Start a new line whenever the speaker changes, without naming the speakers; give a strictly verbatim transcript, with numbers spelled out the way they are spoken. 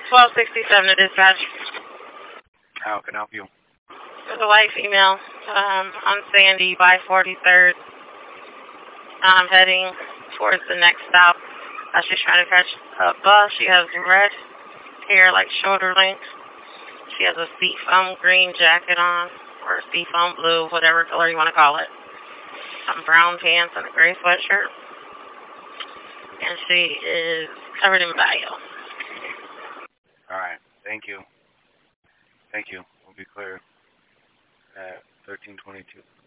twelve sixty-seven to dispatch.
How can I help you?
There's a white female um, on Sandy by forty-third. I'm heading towards the next stop. Uh, she's trying to catch a bus. She has red hair, like shoulder length. She has a seafoam green jacket on, or seafoam blue, whatever color you want to call it. Some brown pants and a gray sweatshirt. And she is covered in bio.
All right. Thank you. Thank you. We'll be clear at thirteen twenty-two.